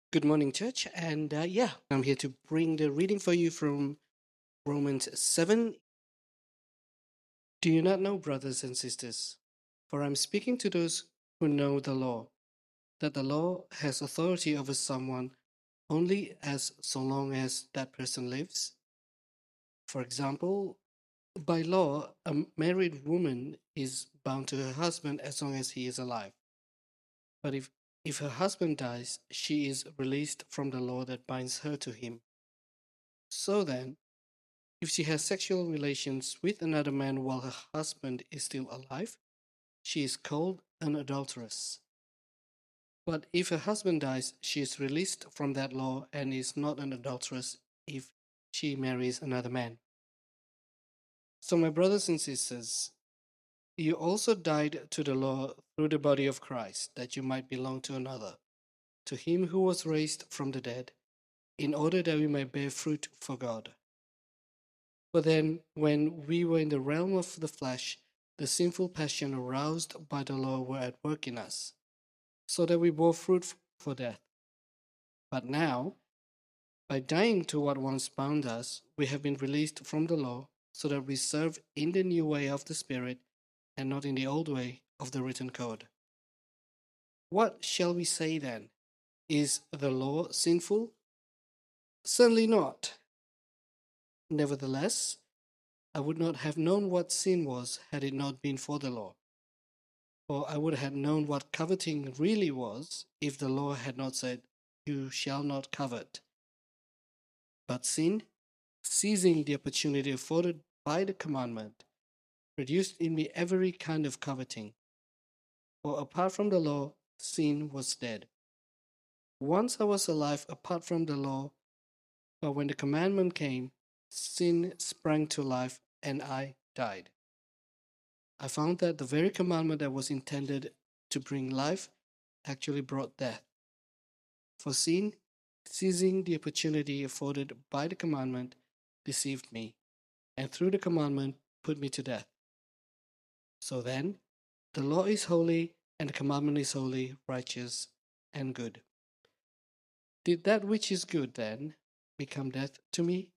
Good morning, church. I'm here to bring the reading for you from Romans 7. Do you not know, brothers and sisters? For I'm speaking to those who know the law, that the law has authority over someone only as so long as that person lives. For example, by law, a married woman is bound to her husband as long as he is alive. But if her husband dies, she is released from the law that binds her to him. So then, if she has sexual relations with another man while her husband is still alive, she is called an adulteress. But if her husband dies, she is released from that law and is not an adulteress if she marries another man. So, my brothers and sisters, you also died to the law through the body of Christ, that you might belong to another, to him who was raised from the dead, in order that we might bear fruit for God. For then, when we were in the realm of the flesh, the sinful passion aroused by the law were at work in us, so that we bore fruit for death. But now, by dying to what once bound us, we have been released from the law, so that we serve in the new way of the Spirit and not in the old way of the written code. What shall we say then? Is the law sinful? Certainly not. Nevertheless, I would not have known what sin was had it not been for the law. For I would have known what coveting really was if the law had not said, "You shall not covet." But sin, seizing the opportunity afforded by the commandment, produced in me every kind of coveting. For apart from the law, sin was dead. Once I was alive apart from the law, but when the commandment came, sin sprang to life and I died. I found that the very commandment that was intended to bring life actually brought death. For sin, seizing the opportunity afforded by the commandment, deceived me, and through the commandment put me to death. So then, the law is holy, and the commandment is holy, righteous, and good. Did that which is good, then, become death to me?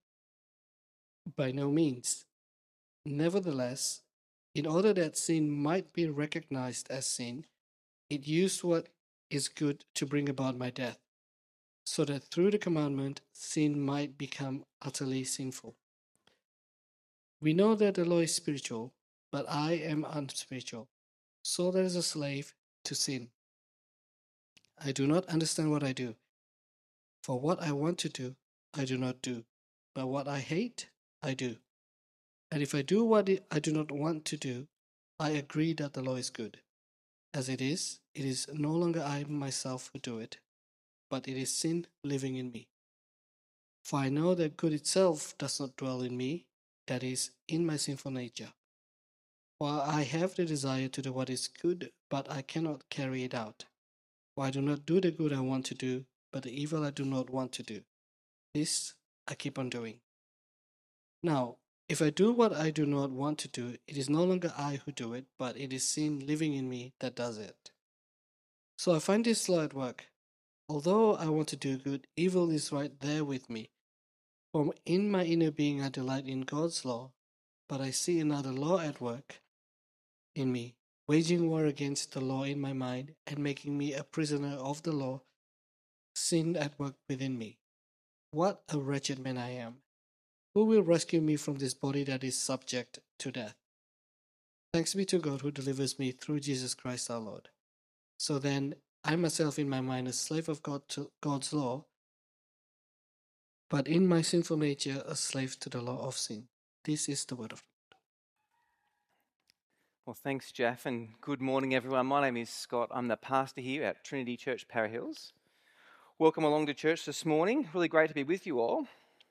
By no means. Nevertheless, in order that sin might be recognized as sin, it used what is good to bring about my death, so that through the commandment sin might become utterly sinful. We know that the law is spiritual, but I am unspiritual, sold as a slave to sin. I do not understand what I do, for what I want to do, I do not do, but what I hate, I do. And if I do what I do not want to do, I agree that the law is good. As it is no longer I myself who do it, but it is sin living in me. For I know that good itself does not dwell in me, that is, in my sinful nature. For I have the desire to do what is good, but I cannot carry it out. For I do not do the good I want to do, but the evil I do not want to do. This I keep on doing. Now, if I do what I do not want to do, it is no longer I who do it, but it is sin living in me that does it. So I find this law at work. Although I want to do good, evil is right there with me. For in my inner being I delight in God's law, but I see another law at work in me, waging war against the law in my mind and making me a prisoner of the law, sin at work within me. What a wretched man I am! Who will rescue me from this body that is subject to death? Thanks be to God who delivers me through Jesus Christ our Lord. So then, I myself in my mind a slave of God to God's law, but in my sinful nature a slave to the law of sin. This is the word of God. Well, thanks, Jeff, and good morning, everyone. My name is Scott. I'm the pastor here at Trinity Church, Para Hills. Welcome along to church this morning. Really great to be with you all.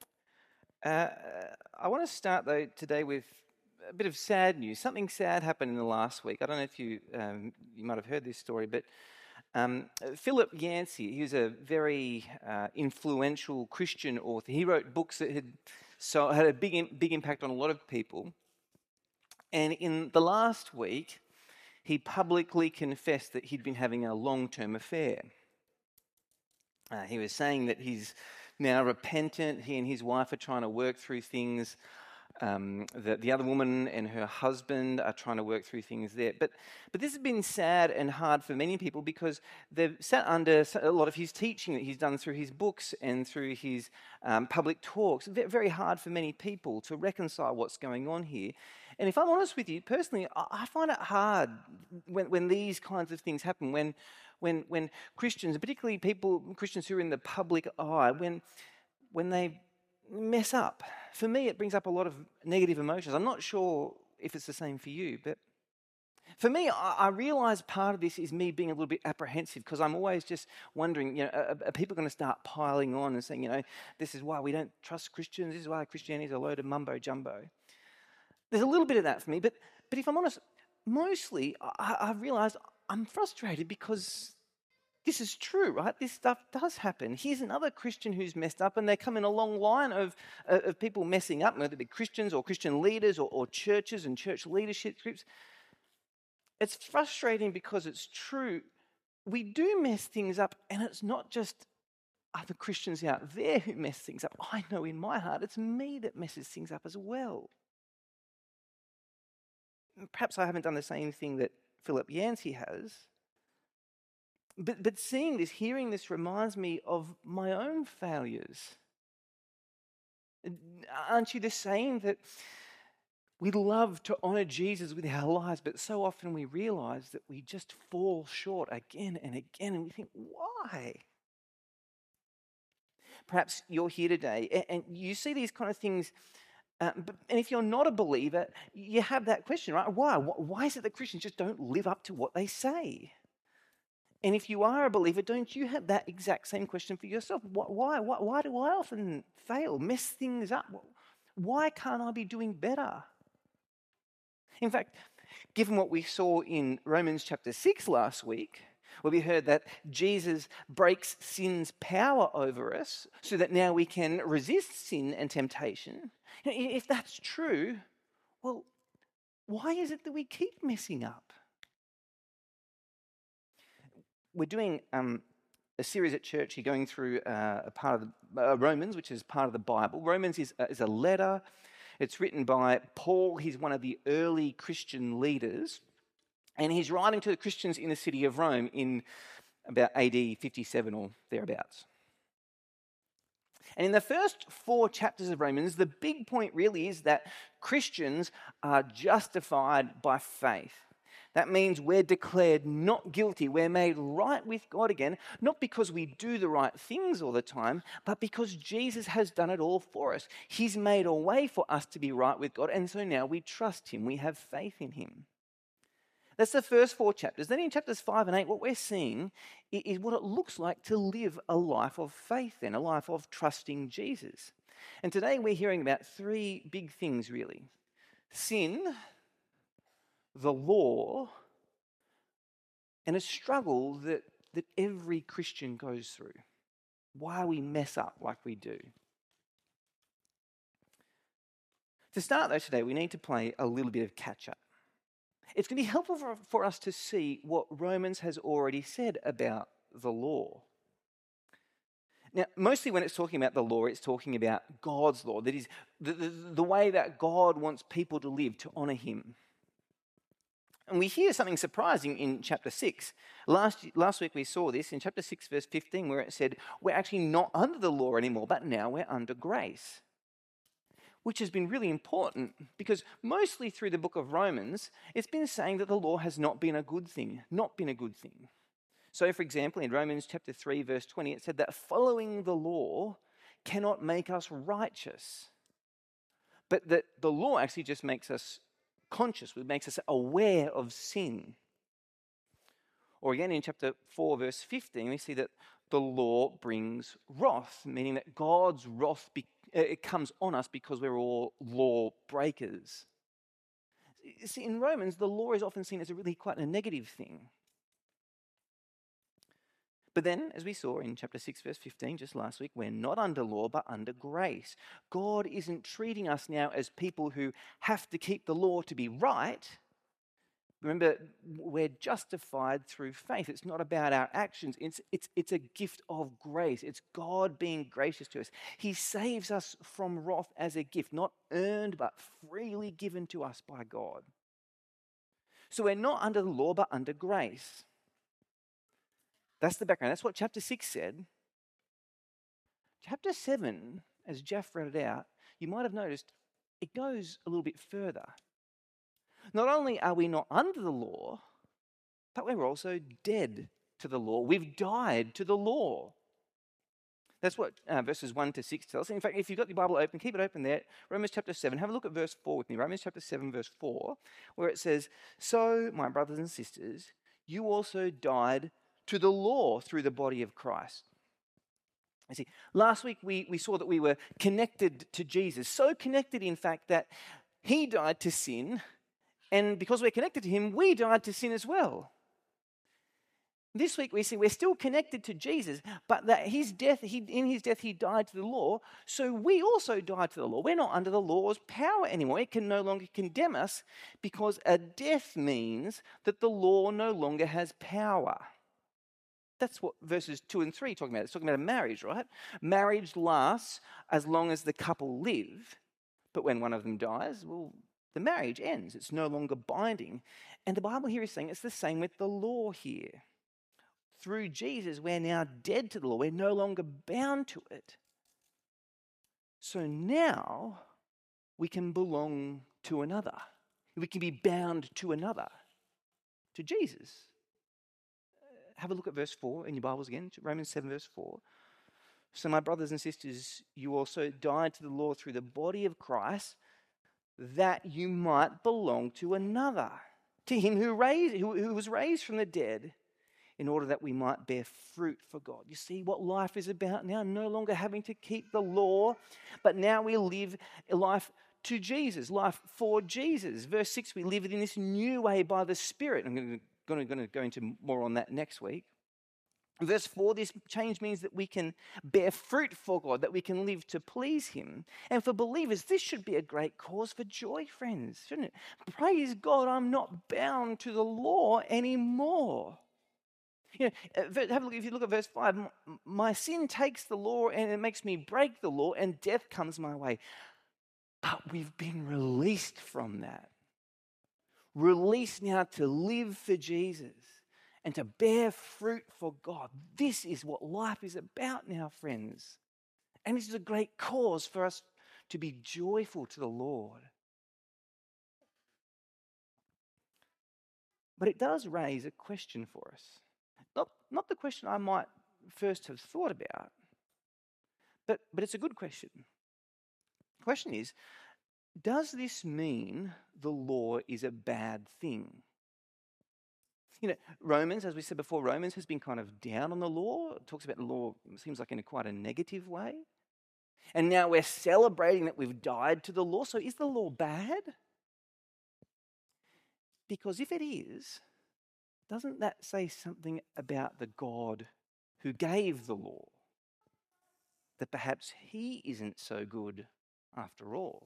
I want to start, though, today with a bit of sad news. Something sad happened in the last week. I don't know if you might have heard this story, but Philip Yancey, he was a very influential Christian author. He wrote books that had a big impact on a lot of people. And in the last week, he publicly confessed that he'd been having a long-term affair. He was saying that he's now repentant. He and his wife are trying to work through things. The other woman and her husband are trying to work through things there. But this has been sad and hard for many people because they've sat under a lot of his teaching that he's done through his books and through his public talks. Very hard for many people to reconcile what's going on here. And if I'm honest with you, personally, I find it hard when these kinds of things happen, when Christians, particularly Christians who are in the public eye, when they mess up. For me, it brings up a lot of negative emotions. I'm not sure if it's the same for you, but for me, I realise part of this is me being a little bit apprehensive because I'm always just wondering, are people going to start piling on and saying, this is why we don't trust Christians, this is why Christianity is a load of mumbo-jumbo. There's a little bit of that for me, but if I'm honest, mostly I've realised I'm frustrated because this is true, right? This stuff does happen. Here's another Christian who's messed up, and they come in a long line of people messing up, whether it be Christians or Christian leaders or churches and church leadership groups. It's frustrating because it's true. We do mess things up, and it's not just other Christians out there who mess things up. I know in my heart it's me that messes things up as well. Perhaps I haven't done the same thing that Philip Yancey has. But seeing this, hearing this reminds me of my own failures. Aren't you the same that we love to honour Jesus with our lives, but so often we realise that we just fall short again and again, and we think, why? Perhaps you're here today and you see these kind of things, and if you're not a believer, you have that question, right? Why? Why is it that Christians just don't live up to what they say? And if you are a believer, don't you have that exact same question for yourself? Why do I often fail, mess things up? Why can't I be doing better? In fact, given what we saw in Romans chapter 6 last week, where we heard that Jesus breaks sin's power over us so that now we can resist sin and temptation, if that's true, well, why is it that we keep messing up? We're doing a series at church here going through a part of the Romans, which is part of the Bible. Romans is a letter. It's written by Paul. He's one of the early Christian leaders. And he's writing to the Christians in the city of Rome in about AD 57 or thereabouts. And in the first 4 chapters of Romans, the big point really is that Christians are justified by faith. That means we're declared not guilty. We're made right with God again, not because we do the right things all the time, but because Jesus has done it all for us. He's made a way for us to be right with God, and so now we trust him. We have faith in him. That's the first 4 chapters. Then in chapters 5 and 8, what we're seeing is what it looks like to live a life of faith and a life of trusting Jesus. And today we're hearing about 3 big things, really. Sin, the law, and a struggle that every Christian goes through. Why we mess up like we do. To start though today, we need to play a little bit of catch-up. It's going to be helpful for us to see what Romans has already said about the law. Now, mostly when it's talking about the law, it's talking about God's law. That is, the way that God wants people to live, to honour him. And we hear something surprising in chapter 6. Last week we saw this in chapter 6, verse 15, where it said, we're actually not under the law anymore, but now we're under grace. Which has been really important because mostly through the book of Romans, it's been saying that the law has not been a good thing. So, for example, in Romans chapter 3, verse 20, it said that following the law cannot make us righteous, but that the law actually just makes us conscious, it makes us aware of sin. Or again in chapter 4, verse 15, we see that the law brings wrath, meaning that God's wrath it comes on us because we're all law breakers. See, in Romans, the law is often seen as quite a negative thing. But then, as we saw in chapter 6, verse 15, just last week, we're not under law, but under grace. God isn't treating us now as people who have to keep the law to be right. Remember, we're justified through faith. It's not about our actions. It's a gift of grace. It's God being gracious to us. He saves us from wrath as a gift, not earned, but freely given to us by God. So we're not under the law, but under grace. That's the background. That's what chapter 6 said. Chapter 7, as Jeff read it out, you might have noticed it goes a little bit further. Not only are we not under the law, but we're also dead to the law. We've died to the law. That's what verses 1 to 6 tell us. In fact, if you've got your Bible open, keep it open there. Romans chapter 7. Have a look at verse 4 with me. Romans chapter 7, verse 4, where it says, "So, my brothers and sisters, you also died to the law through the body of Christ." You see, last week we saw that we were connected to Jesus. So connected, in fact, that he died to sin. And because we're connected to him, we died to sin as well. This week we see we're still connected to Jesus, but that in his death he died to the law, so we also died to the law. We're not under the law's power anymore. It can no longer condemn us because a death means that the law no longer has power. That's what verses 2 and 3 are talking about. It's talking about a marriage, right? Marriage lasts as long as the couple live, but when one of them dies, well, the marriage ends. It's no longer binding. And the Bible here is saying it's the same with the law here. Through Jesus, we're now dead to the law. We're no longer bound to it. So now we can belong to another. We can be bound to another, to Jesus. Have a look at verse 4 in your Bibles again, Romans 7, verse 4. "So my brothers and sisters, you also died to the law through the body of Christ, that you might belong to another, to him who was raised from the dead, in order that we might bear fruit for God." You see what life is about now? No longer having to keep the law, but now we live a life to Jesus, life for Jesus. Verse 6, we live it in this new way by the Spirit. I'm going to go into more on that next week. Verse 4, this change means that we can bear fruit for God, that we can live to please him. And for believers, this should be a great cause for joy, friends, shouldn't it? Praise God, I'm not bound to the law anymore. You know, have a look. If you look at verse 5, my sin takes the law and it makes me break the law, and death comes my way. But we've been released from that. Released now to live for Jesus and to bear fruit for God. This is what life is about now, friends. And this is a great cause for us to be joyful to the Lord. But it does raise a question for us. Not the question I might first have thought about, but it's a good question. The question is, does this mean the law is a bad thing? You know, Romans, as we said before, Romans has been kind of down on the law. It talks about the law, it seems like in quite a negative way. And now we're celebrating that we've died to the law. So is the law bad? Because if it is, doesn't that say something about the God who gave the law? That perhaps he isn't so good after all?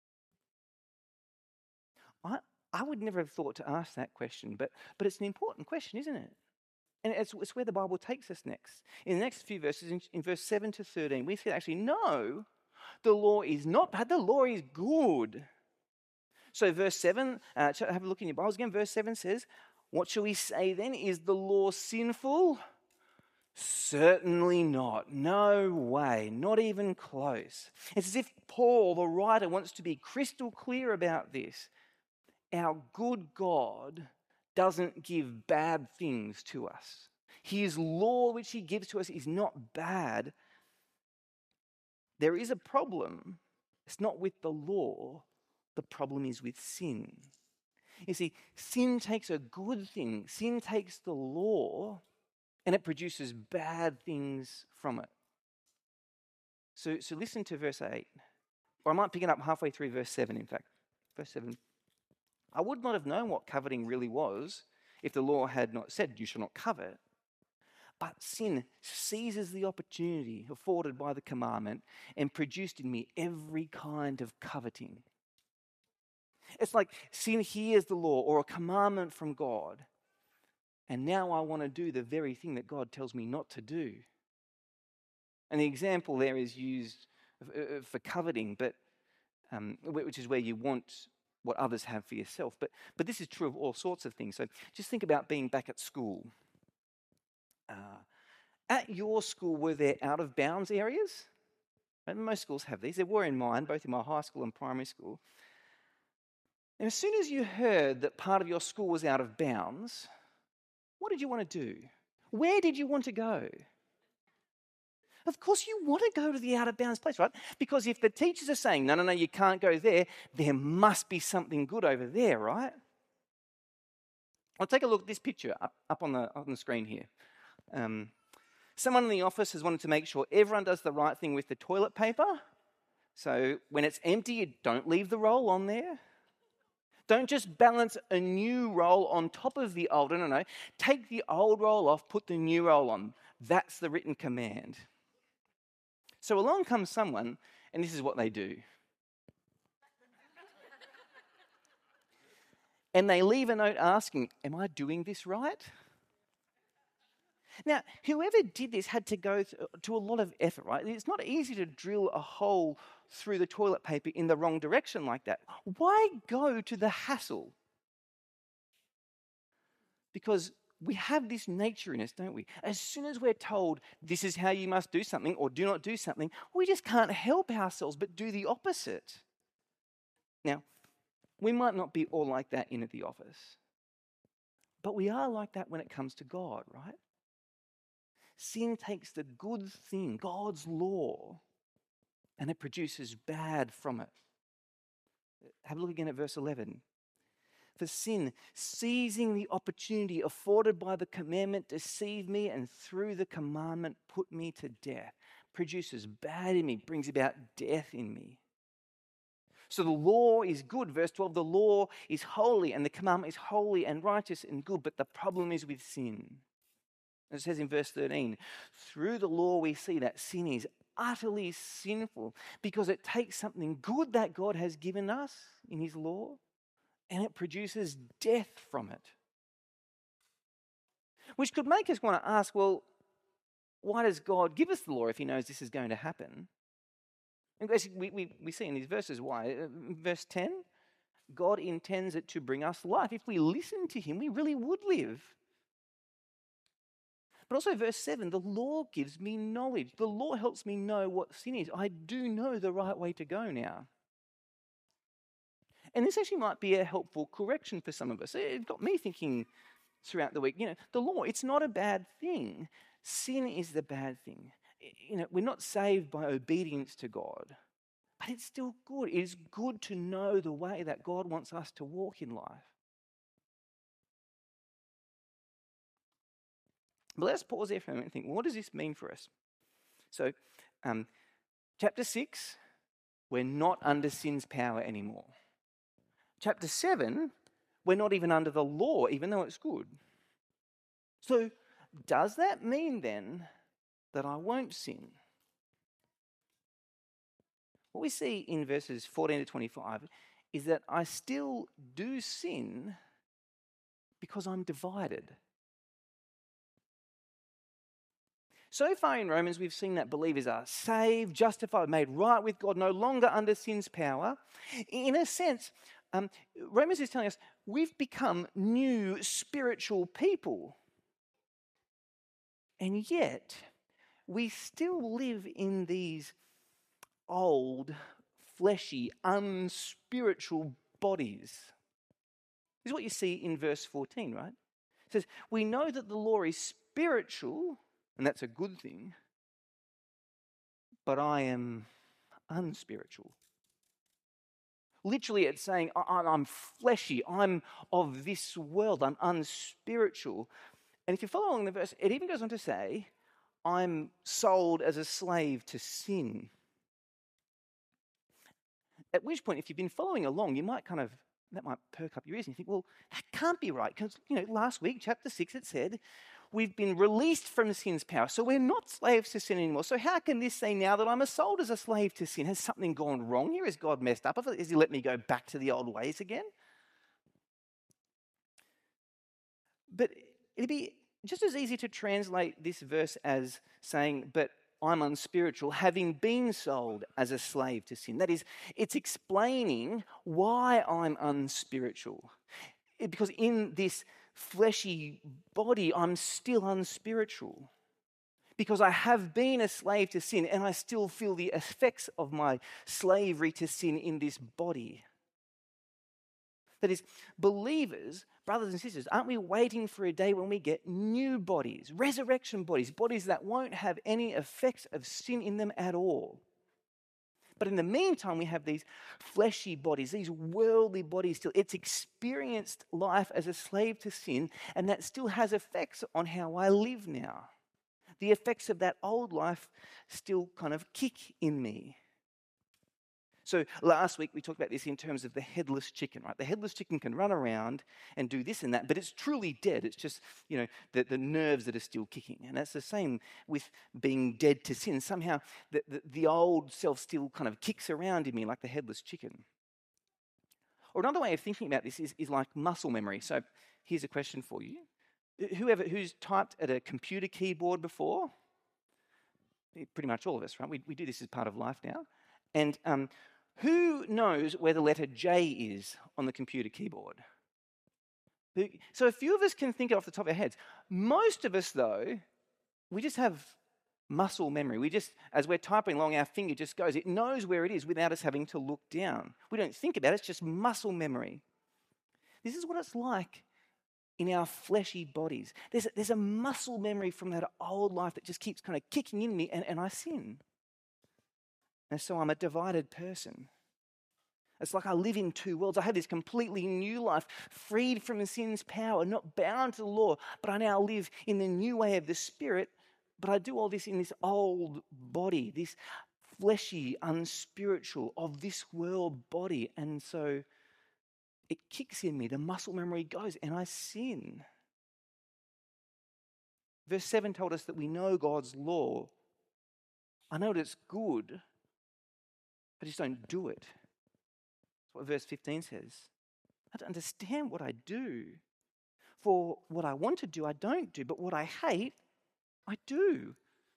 I would never have thought to ask that question, but it's an important question, isn't it? And it's where the Bible takes us next. In the next few verses, in verse 7 to 13, we see actually, no, the law is not bad, the law is good. So verse 7, have a look in your Bibles again. Verse 7 says, what shall we say then? Is the law sinful? Certainly not. No way. Not even close. It's as if Paul, the writer, wants to be crystal clear about this. Our good God doesn't give bad things to us. His law, which he gives to us, is not bad. There is a problem. It's not with the law. The problem is with sin. You see, sin takes a good thing. Sin takes the law and it produces bad things from it. So listen to verse 8. Or I might pick it up halfway through verse 7, in fact. Verse 7. I would not have known what coveting really was if the law had not said, you shall not covet. But sin seizes the opportunity afforded by the commandment and produced in me every kind of coveting. It's like sin hears the law or a commandment from God, and now I want to do the very thing that God tells me not to do. And the example there is used for coveting, but which is where you want what others have for yourself. But this is true of all sorts of things. So just think about being back at school. At your school, were there out-of-bounds areas? And most schools have these. There were in mine, both in my high school and primary school. And as soon as you heard that part of your school was out of bounds, what did you want to do? Where did you want to go? Of course you want to go to the out-of-bounds place, right? Because if the teachers are saying, no, you can't go there, there must be something good over there, right? I'll take a look at this picture up on the screen here. Someone in the office has wanted to make sure everyone does the right thing with the toilet paper. So when it's empty, you don't leave the roll on there. Don't just balance a new roll on top of the old. No. Take the old roll off, put the new roll on. That's the written command. So along comes someone, and this is what they do. And they leave a note asking, am I doing this right? Now, whoever did this had to go to a lot of effort, right? It's not easy to drill a hole through the toilet paper in the wrong direction like that. Why go to the hassle? Because we have this nature in us, don't we? As soon as we're told this is how you must do something or do not do something, we just can't help ourselves but do the opposite. Now, we might not be all like that in at the office, but we are like that when it comes to God, right? Sin takes the good thing, God's law, and it produces bad from it. Have a look again at verse 11. For sin, seizing the opportunity afforded by the commandment, deceived me, and through the commandment put me to death. Produces bad in me, brings about death in me. So the law is good. Verse 12, the law is holy, and the commandment is holy and righteous and good, but the problem is with sin. It says in verse 13, through the law we see that sin is utterly sinful because it takes something good that God has given us in his law and it produces death from it. Which could make us want to ask, well, why does God give us the law if he knows this is going to happen? And we see in these verses why. Verse 10, God intends it to bring us life. If we listen to him, we really would live. But also verse 7, the law gives me knowledge. The law helps me know what sin is. I do know the right way to go now. And this actually might be a helpful correction for some of us. It got me thinking throughout the week, the law, it's not a bad thing. Sin is the bad thing. We're not saved by obedience to God, but it's still good. It is good to know the way that God wants us to walk in life. But let's pause there for a minute and think, what does this mean for us? So, chapter 6, we're not under sin's power anymore. Chapter 7, we're not even under the law, even though it's good. So, does that mean then that I won't sin? What we see in verses 14 to 25 is that I still do sin because I'm divided. So far in Romans, we've seen that believers are saved, justified, made right with God, no longer under sin's power. In a sense, Romans is telling us we've become new spiritual people. And yet, we still live in these old, fleshy, unspiritual bodies. This is what you see in verse 14, right? It says, we know that the law is spiritual, and that's a good thing, but I am unspiritual. Literally, it's saying, I'm fleshy, I'm of this world, I'm unspiritual. And if you follow along the verse, it even goes on to say, I'm sold as a slave to sin. At which point, if you've been following along, you might that might perk up your ears and you think, well, that can't be right. Because, last week, chapter 6, it said, we've been released from sin's power. So we're not slaves to sin anymore. So how can this say now that I'm sold as a slave to sin? Has something gone wrong here? Has God messed up? Has he let me go back to the old ways again? But it'd be just as easy to translate this verse as saying, but I'm unspiritual, having been sold as a slave to sin. That is, it's explaining why I'm unspiritual. Because in this fleshy body, I'm still unspiritual. Because I have been a slave to sin and I still feel the effects of my slavery to sin in this body. That is, believers, brothers and sisters, aren't we waiting for a day when we get new bodies, resurrection bodies, bodies that won't have any effects of sin in them at all? But in the meantime, we have these fleshy bodies, these worldly bodies still. It's experienced life as a slave to sin, and that still has effects on how I live now. The effects of that old life still kind of kick in me. So last week we talked about this in terms of the headless chicken, right? The headless chicken can run around and do this and that, but it's truly dead. It's just, the nerves that are still kicking. And that's the same with being dead to sin. Somehow the old self still kind of kicks around in me like the headless chicken. Or another way of thinking about this is like muscle memory. So here's a question for you. Who's typed at a computer keyboard before? Pretty much all of us, right? We do this as part of life now. And who knows where the letter J is on the computer keyboard? So a few of us can think it off the top of our heads. Most of us, though, we just have muscle memory. We just, as we're typing along, our finger just goes. It knows where it is without us having to look down. We don't think about it. It's just muscle memory. This is what it's like in our fleshy bodies. There's a muscle memory from that old life that just keeps kind of kicking in me, and I sin. And so I'm a divided person. It's like I live in two worlds. I have this completely new life, freed from sin's power, not bound to the law, but I now live in the new way of the Spirit. But I do all this in this old body, this fleshy, unspiritual, of this world body. And so it kicks in me, the muscle memory goes, and I sin. Verse 7 told us that we know God's law. I know that it's good, I just don't do it. That's what verse 15 says. I don't understand what I do. For what I want to do, I don't do. But what I hate, I do.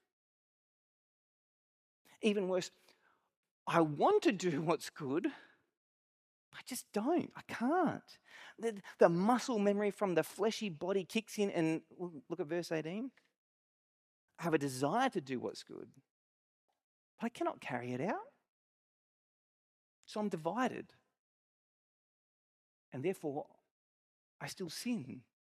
Even worse, I want to do what's good, I just don't. I can't. The muscle memory from the fleshy body kicks in, and look at verse 18. I have a desire to do what's good, but I cannot carry it out. So I'm divided. And therefore, I still sin.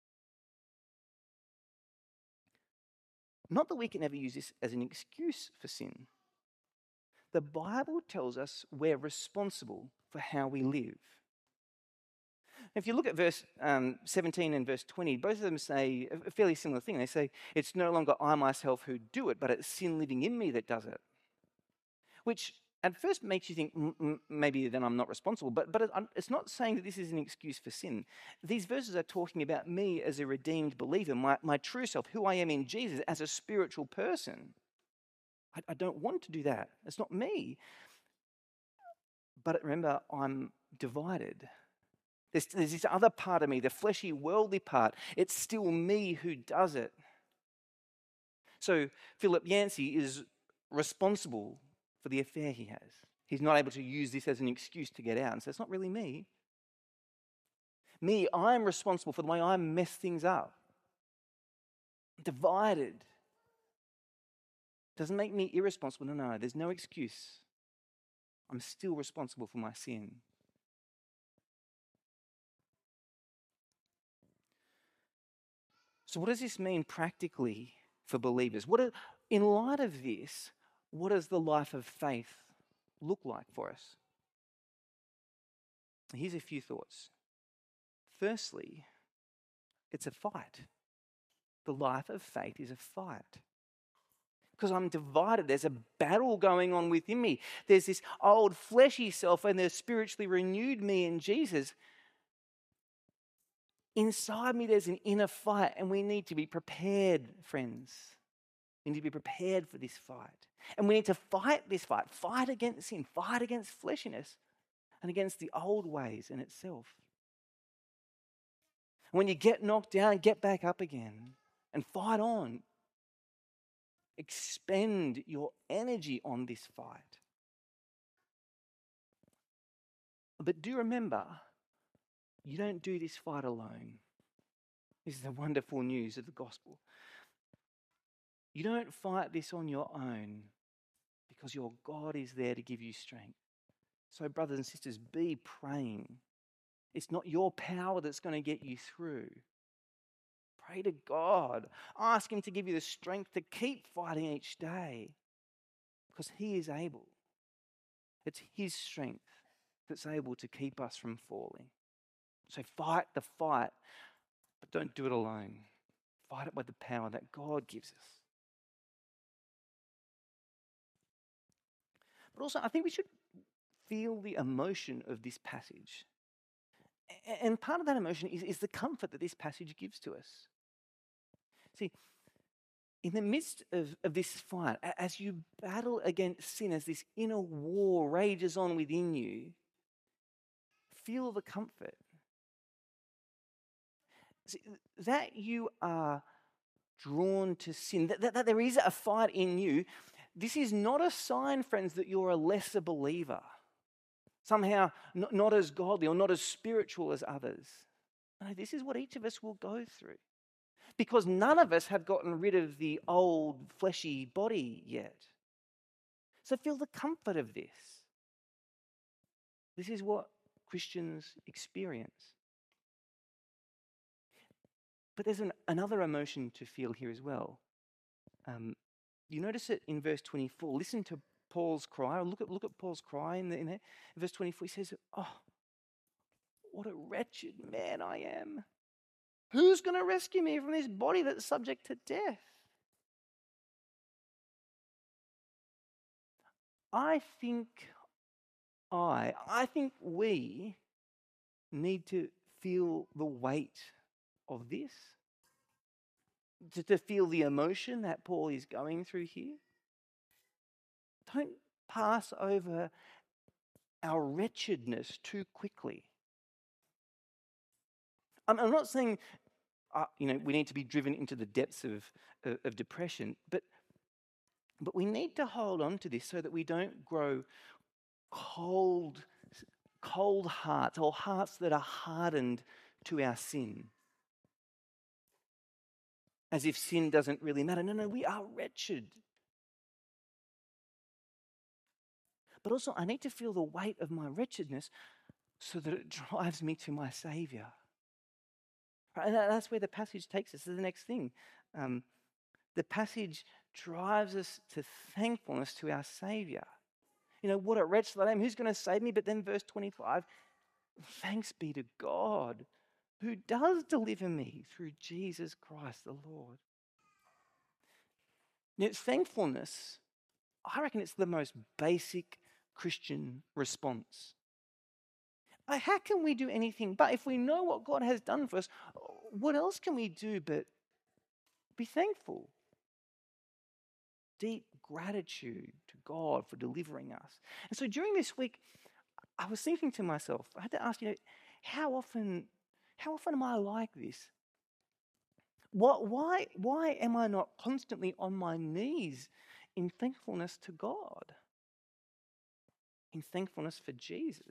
Not that we can ever use this as an excuse for sin. The Bible tells us we're responsible for how we live. If you look at verse 17 and verse 20, both of them say a fairly similar thing. They say, it's no longer I myself who do it, but it's sin living in me that does it. Which at first makes you think, maybe then I'm not responsible. But it's not saying that this is an excuse for sin. These verses are talking about me as a redeemed believer, my true self, who I am in Jesus as a spiritual person. I don't want to do that. It's not me. But remember, I'm divided. There's this other part of me, the fleshy, worldly part. It's still me who does it. So Philip Yancey is responsible for the affair he has. He's not able to use this as an excuse to get out and say, it's not really me. Me, I'm responsible for the way I mess things up. I'm divided. Doesn't make me irresponsible. No, there's no excuse. I'm still responsible for my sin. So what does this mean practically for believers? In light of this, what does the life of faith look like for us? Here's a few thoughts. Firstly, it's a fight. The life of faith is a fight. Because I'm divided. There's a battle going on within me. There's this old fleshy self and the spiritually renewed me in Jesus. Inside me, there's an inner fight, and we need to be prepared, friends. We need to be prepared for this fight. And we need to fight this fight. Fight against sin. Fight against fleshiness and against the old ways in itself. When you get knocked down, get back up again and fight on. Expend your energy on this fight. But do remember, you don't do this fight alone. This is the wonderful news of the gospel. You don't fight this on your own because your God is there to give you strength. So, brothers and sisters, be praying. It's not your power that's going to get you through. Pray to God. Ask Him to give you the strength to keep fighting each day because He is able. It's His strength that's able to keep us from falling. So fight the fight, but don't do it alone. Fight it with the power that God gives us. But also, I think we should feel the emotion of this passage. And part of that emotion is the comfort that this passage gives to us. See, in the midst of this fight, as you battle against sin, as this inner war rages on within you, feel the comfort. See, that you are drawn to sin, that there is a fight in you, this is not a sign, friends, that you're a lesser believer. Somehow not as godly or not as spiritual as others. No, this is what each of us will go through. Because none of us have gotten rid of the old fleshy body yet. So feel the comfort of this. This is what Christians experience. But there's another emotion to feel here as well. You notice it in verse 24. Listen to Paul's cry. Look at Paul's cry in there. In verse 24, he says, "Oh, what a wretched man I am. Who's going to rescue me from this body that's subject to death?" I think we need to feel the weight of this, to feel the emotion that Paul is going through here. Don't pass over our wretchedness too quickly. I'm not saying we need to be driven into the depths of depression, but we need to hold on to this so that we don't grow cold hearts, or hearts that are hardened to our sin. As if sin doesn't really matter. No, we are wretched. But also, I need to feel the weight of my wretchedness so that it drives me to my Saviour. Right, and that's where the passage takes us to the next thing. The passage drives us to thankfulness to our Saviour. What a wretch that I am. Who's going to save me? But then verse 25, thanks be to God who does deliver me through Jesus Christ the Lord. Thankfulness, I reckon it's the most basic Christian response. How can we do anything but if we know what God has done for us, what else can we do but be thankful? Deep gratitude to God for delivering us. And so during this week, I was thinking to myself, I had to ask, how often am I like this? Why am I not constantly on my knees in thankfulness to God? In thankfulness for Jesus?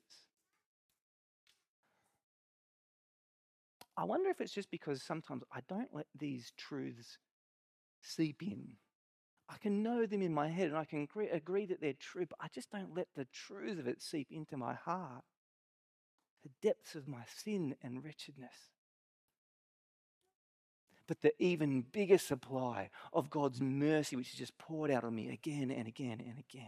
I wonder if it's just because sometimes I don't let these truths seep in. I can know them in my head and I can agree that they're true, but I just don't let the truth of it seep into my heart. The depths of my sin and wretchedness. But the even bigger supply of God's mercy, which is just poured out on me again and again and again.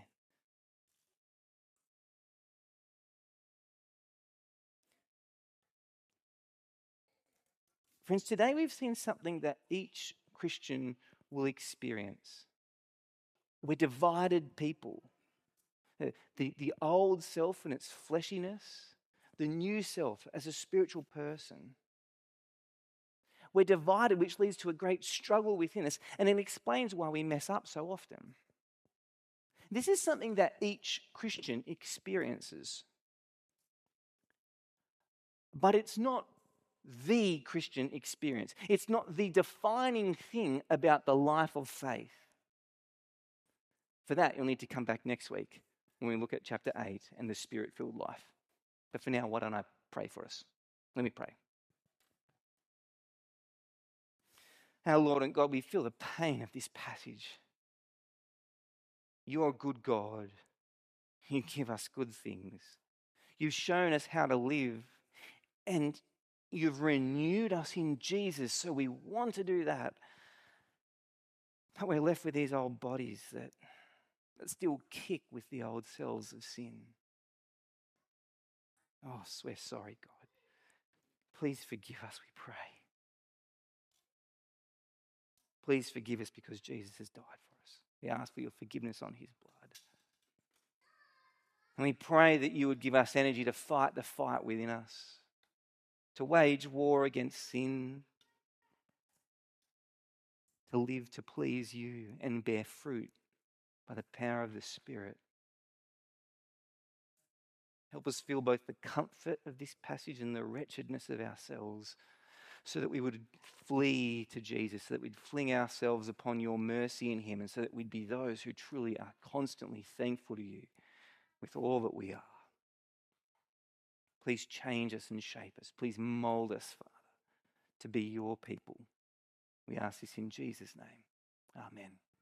Friends, today we've seen something that each Christian will experience. We're divided people. The old self and its fleshiness, the new self as a spiritual person. we're divided, which leads to a great struggle within us, and it explains why we mess up so often. This is something that each Christian experiences. But it's not the Christian experience. It's not the defining thing about the life of faith. For that, you'll need to come back next week when we look at chapter 8 and the Spirit-filled life. But for now, why don't I pray for us? Let me pray. Our Lord and God, we feel the pain of this passage. You are a good God. You give us good things. You've shown us how to live, and you've renewed us in Jesus, so we want to do that. But we're left with these old bodies that still kick with the old selves of sin. Oh, we're sorry, God. Please forgive us, we pray. Please forgive us because Jesus has died for us. We ask for your forgiveness on his blood. And we pray that you would give us energy to fight the fight within us, to wage war against sin, to live to please you and bear fruit by the power of the Spirit. Help us feel both the comfort of this passage and the wretchedness of ourselves, so that we would flee to Jesus, so that we'd fling ourselves upon your mercy in him, and so that we'd be those who truly are constantly thankful to you with all that we are. Please change us and shape us. Please mold us, Father, to be your people. We ask this in Jesus' name. Amen.